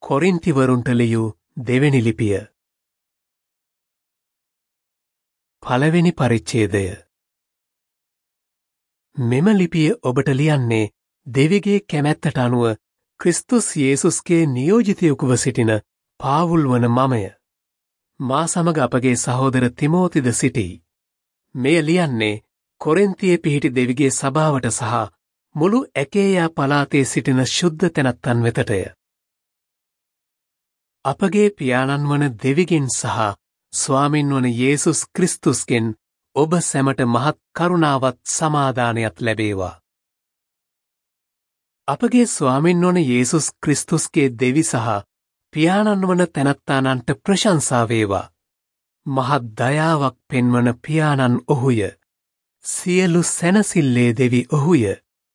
කොරින්තිවරුන්ට ලියූ දෙවෙනි ලිපිය. පළවෙනි පරිච්ඡේදය. මෙම ලිපිය ඔබට ලියන්නේ දෙවිගේ කැමැත්තට අනුව ක්‍රිස්තුස් යේසුස්ගේ නියෝජිතයෙකුව සිටින පාවුල් වන මමය. මා සමග අපගේ සහෝදර තිමෝතිද සිටී. මෙය ලියන්නේ කොරින්තියේ පිහිටි දෙවිගේ සභාවට සහ මුළු ඇකේයා පළාතේ සිටින ශුද්ධ තැනැත්තන් වෙතටය. අපගේ පියාණන් වන දෙවිගෙන් සහ ස්වාමින් වන යේසුස් ක්‍රිස්තුස්ගෙන් ඔබ සැමට මහත් කරුණාවත් සමාදානයත් ලැබේවා. අපගේ ස්වාමින් වන යේසුස් ක්‍රිස්තුස්ගේ දෙවි සහ පියාණන් වන තැනැත්තානන්ට ප්‍රශංසා වේවා. මහත් දයාවක් පෙන්වන පියාණන් ඔහුය. සියලු සැනසිල්ලේ දෙවි ඔහුය.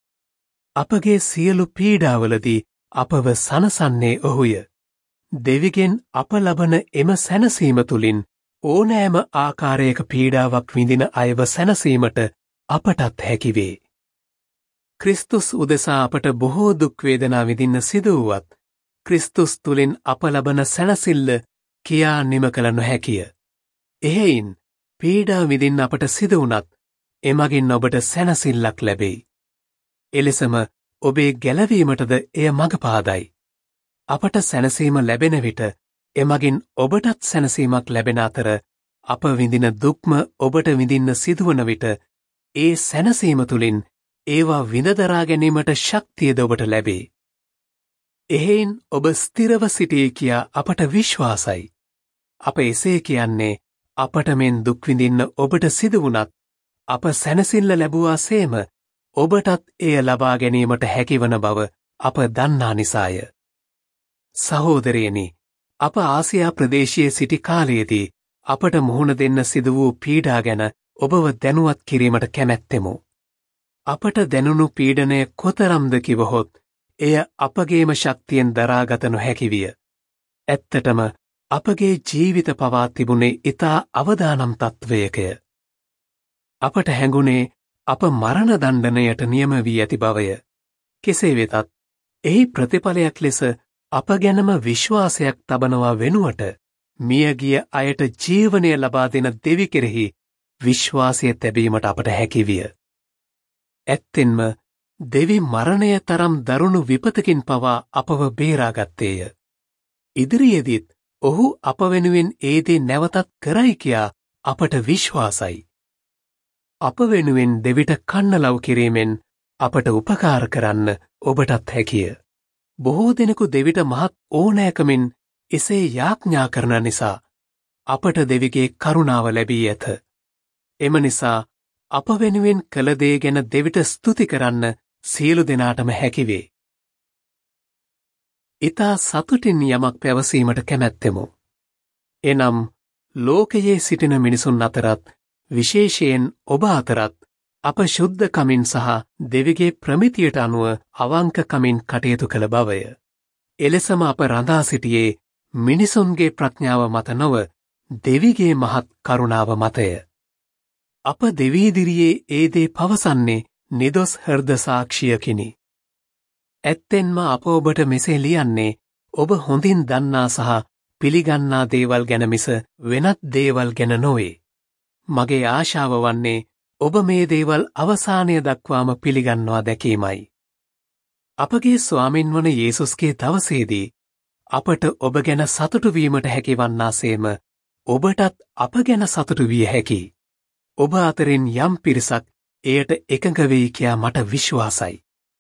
අපගේ සියලු පීඩාවලදී අපව සනසන්නේ ඔහුය. දෙවිගෙන් අප ලබන එම සැනසීම තුළින් ඕනෑම ආකාරයක පීඩාවක් විඳින අයව සැනසීමට අපටත් හැකිවේ. ක්‍රිස්තුස් උදෙසා අපට බොහෝ දුක් වේදනා විඳින්න සිදු වුවත් ක්‍රිස්තුස් තුළින් අප ලබන සැනසිල්ල කියා නිම කළ නොහැකිය. එහෙයින් පීඩා විඳින්න අපට සිදු වුණත් එමගින් ඔබට සැනසිල්ලක් ලැබෙයි. එලෙසම ඔබේ ගැලවීමටද එය මඟ පාදයි. අපට සැනසීම ලැබෙන විට එමගින් ඔබටත් සැනසීමක් ලැබෙන අතර අප විඳින දුක්ම ඔබට විඳින්න සිදුවන විට ඒ සැනසීම තුළින් ඒවා විඳදරා ගැනීමට ශක්තියද ඔබට ලැබේ. එහෙයින් ඔබ ස්ථිරව සිටී කියා අපට විශ්වාසයි. අප එසේ කියන්නේ අපට මෙන් දුක් විඳින්න ඔබට සිදු වුණත් අප සැනසෙල්ල ලැබුවා සේම ඔබටත් එය ලබා ගැනීමට හැකිවන බව අප දන්නා නිසාය. සහෝදරයනි, අප ආසියා ප්‍රදේශයේ සිටි කාලයේදී අපට මුහුණ දෙන්න සිදු වූ පීඩා ගැන ඔබව දැනුවත් කිරීමට කැමැත්තෙමු. අපට දැනුණු පීඩනය කොතරම්ද කිවහොත් එය අපගේම ශක්තියෙන් දරාගත නොහැකි විය. ඇත්තටම අපගේ ජීවිත පවා තිබුණේ ඉතා අවදානම් තත්ත්වයකය. අපට හැඟුණේ අප මරණ දණ්ඩනයට නියම වී ඇති බවය. කෙසේ වෙතත් එහි ප්‍රතිඵලයක් ලෙස අප ගැනම විශ්වාසයක් තබනවා වෙනුවට මියගිය අයට ජීවනය ලබා දෙන දෙවි කෙරෙහි විශ්වාසය තැබීමට අපට හැකිවිය. ඇත්තෙන්ම දෙවි මරණය තරම් දරුණු විපතකින් පවා අපව බේරාගත්තේය. ඉදිරියේදීත් ඔහු අප වෙනුවෙන් ඒ දේ නැවතත් කරයි කියා අපට විශ්වාසයි. අප වෙනුවෙන් දෙවිට කන්නලව් කිරීමෙන් අපට උපකාර කරන්න ඔබටත් හැකිය. බොහෝ දෙනෙකු දෙවිට මහත් ඕනෑකමින් එසේ යාඥා කරන නිසා අපට දෙවිගේ කරුණාව ලැබී ඇත. එම නිසා අප වෙනුවෙන් කළ දේ ගැන දෙවිට ස්තුති කරන්න සියලු දෙනාටම හැකිවේ. ඉතා සතුටින් යමක් පැවසීමට කැමැත්තෙමු. එනම් ලෝකයේ සිටින මිනිසුන් අතරත් විශේෂයෙන් ඔබ අතරත් අප ශුද්ධකමින් සහ දෙවිගේ ප්‍රමිතියට අනුව අවංකකමින් කටයුතු කළ බවය. එලෙසම අප රඳා සිටියේ මිනිසුන්ගේ ප්‍රඥාව මත නොව දෙවිගේ මහත් කරුණාව මතය. අප දෙවීදිරියේ ඒ දේ පවසන්නේ නිදොස් හෘද සාක්ෂියකිනි. ඇත්තෙන්ම අප ඔබට මෙසේ ලියන්නේ ඔබ හොඳින් දන්නා සහ පිළිගන්නා දේවල් ගැන මිස වෙනත් දේවල් ගැන නොවේ. මගේ ආශාව වන්නේ ඔබ මේ දේවල් අවසානය දක්වාම පිළිගන්නවා දැකීමයි. අපගේ ස්වාමින් වන යේසුස්ගේ දවසේදී අපට ඔබ ගැන සතුටු වීමට හැකිවන්නාසේම ඔබටත් අප ගැන සතුටු විය හැකි. ඔබ අතරින් යම් පිරිසක් එයට එකඟ වෙයි කියා මට විශ්වාසයි.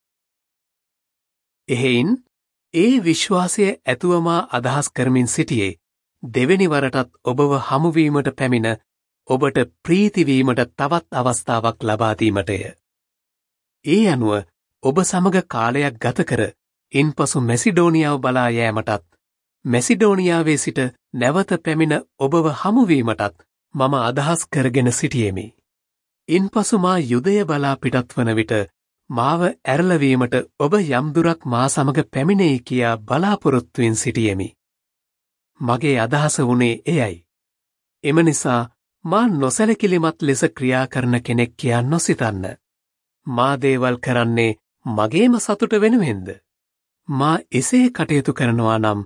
එහෙයින් ඒ විශ්වාසය ඇතුවමා අදහස් කරමින් සිටියේ දෙවෙනි වරටත් ඔබව හමුවීමට පැමිණ ඔබට ප්‍රීතිවීමට තවත් අවස්ථාවක් ලබා දීමටය. ඒ අනුව ඔබ සමග කාලයක් ගත කර ඉන්පසු මැසිඩෝනියාව බලා යෑමටත් මැසිඩෝනියාවේ සිට නැවත පැමිණ ඔබව හමුවීමටත් මම අදහස් කරගෙන සිටියෙමි. ඉන්පසු මා යුදය බලා පිටත් වන විට මාව ඇරලවීමට ඔබ යම් දුරක් මා සමග පැමිණෙයි කියා බලාපොරොත්තුවෙන් සිටියෙමි. මගේ අදහස වුණේ එයයි. එම නිසා මා නොසැලකිලිමත් ලෙස ක්‍රියා කරන කෙනෙක් කියා නොසිතන්න. මා දේවල් කරන්නේ මගේම සතුට වෙනුවෙන්ද? මා එසේ කටයුතු කරනවා නම්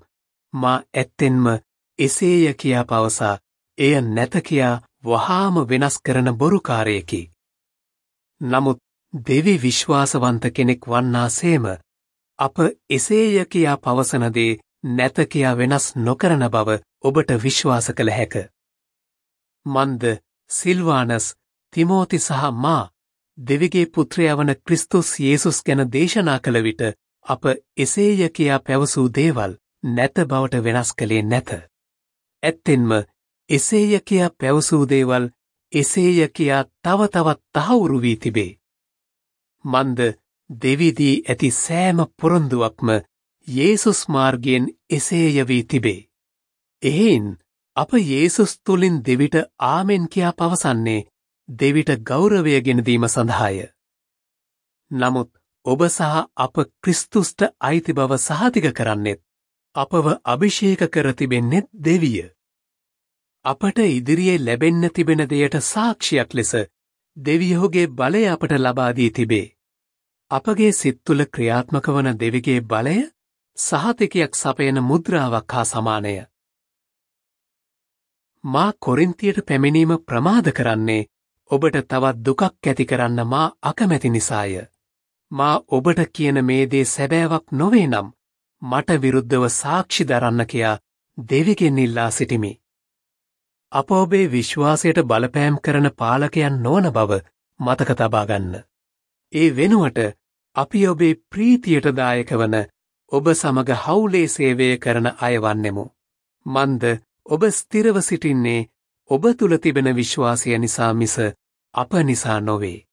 මා ඇත්තෙන්ම එසේය කියා පවසා එය නැත කියා වහාම වෙනස් කරන බොරුකාරයෙකි. නමුත් දෙවි විශ්වාසවන්ත කෙනෙක් වන්නාසේම අප එසේය කියා පවසන දේ නැත කියා වෙනස් නොකරන බව ඔබට විශ්වාස කළ හැක. මන්ද සිල්වානස් තිමෝති සහ මා දෙවිගේ පුත්‍රයා වන ක්‍රිස්තුස් යේසුස් ගැන දේශනා කළ විට අප එසේය කියා පැවසූ දේවල් නැත බවට වෙනස් කළේ නැත. ඇත්තෙන්ම එසේය කියා පැවසූ දේවල් එසේය කියා තව තවත් තහවුරු වී තිබේ. මන්ද දෙවිදී ඇති සෑම පොරොන්දුවක්ම යේසුස් මාර්ගයෙන් එසේය වී තිබේ. එහෙයින් අප යේසුස් තුළින් දෙවිට ආමෙන් කියා පවසන්නේ දෙවිට ගෞරවය ගෙන දීම සඳහාය. නමුත් ඔබ සහ අප ක්‍රිස්තුස්ට අයිති බව සහතික කරන්නෙත් අපව අභිෂේක කර තිබෙන්නෙත් දෙවිය. අපට ඉදිරියේ ලැබෙන්න තිබෙන දෙයට සාක්ෂියක් ලෙස දෙවියෝගේ බලය අපට ලබා දී තිබේ. අපගේ සිත් තුළ ක්‍රියාත්මක වන දෙවිගේ බලය සහතිකයක් සපයන මුද්‍රාවක් හා සමානය. මා කොරින්තියට පැමිණීම ප්‍රමාද කරන්නේ ඔබට තවත් දුකක් ඇති කරන්න මා අකමැති නිසාය. මා ඔබට කියන මේ දේ සැබෑවක් නොවේ නම් මට විරුද්ධව සාක්ෂි දරන්න කියා දෙවිගෙන් ඉල්ලා සිටිමි. අප ඔබේ විශ්වාසයට බලපෑම් කරන පාලකයන් නොවන බව මතක තබා ගන්න. ඒ වෙනුවට අපි ඔබේ ප්‍රීතියට දායක වන ඔබ සමග හවුලේ සේවය කරන අය වන්නෙමු. මන්ද ඔබ ස්ථිරව සිටින්නේ ඔබ තුල තිබෙන විශ්වාසය නිසා මිස අප නිසා නොවේ.